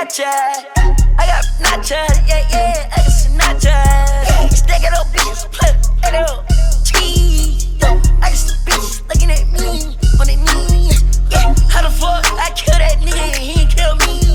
gotcha. I got nachos, yeah, yeah, I got some nachos. Stack it up, bitches, play it up. Cheese, yo, I got some bitches looking at me on their knees. Yeah, how the fuck I kill that nigga and he ain't kill me?